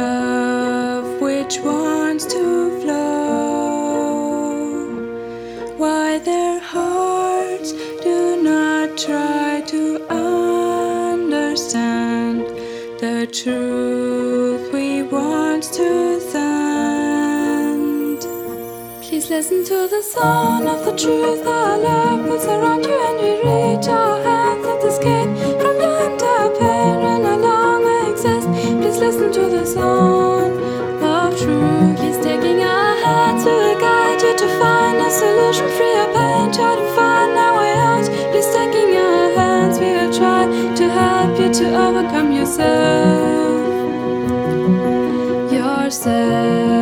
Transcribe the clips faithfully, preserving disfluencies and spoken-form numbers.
love which wants to flow, why their hearts do not try to understand the truth we want to send. Please listen to the sound of the truth our love puts around you, and we reach our hands at escape from your entire pain and no longer exist. Please listen to the sound of truth. Please taking our hands, we will guide you to find a solution, free your pain, try to find our way out. Please taking our hands, we will try to help you to overcome yourself, yourself.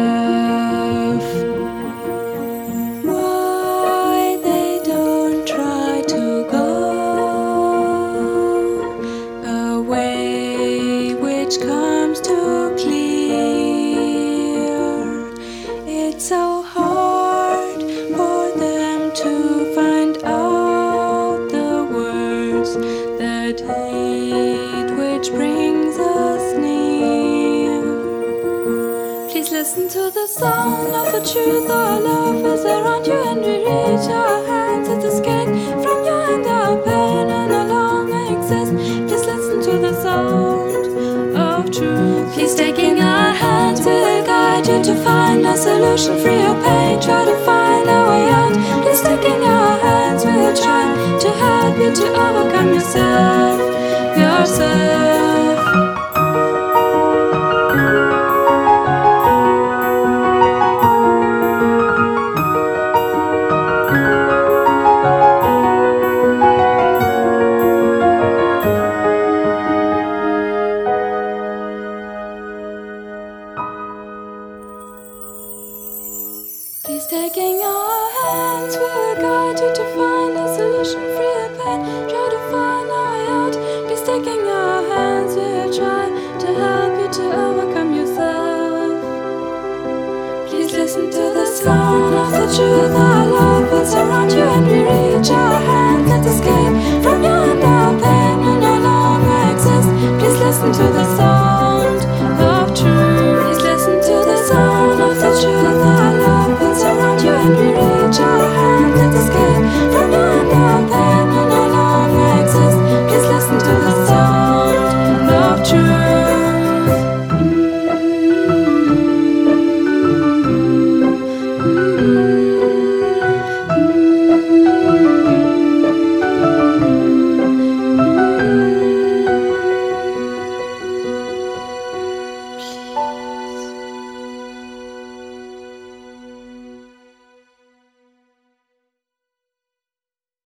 Why they don't try to go a way which comes too clear. It's so hard for them to find out the words that hate which brings us near. Please listen to the sound of the truth our love is around you, and we reach our hands at escape from your and our pain and no longer exist. Please listen to the sound of truth. Please taking our hands, we'll guide you to find a solution, free your pain, try to find our way out. Please taking our hands, we'll try to help you to overcome yourself, yourself. Please taking our hands, we'll guide you to find a solution, free your pain, try to find our way out. Please taking our hands, we'll try to help you to overcome yourself. Please listen to the sound of the truth our love is around you, and we reach our hands, let's escape from your and our pain and no longer exist. Please listen to the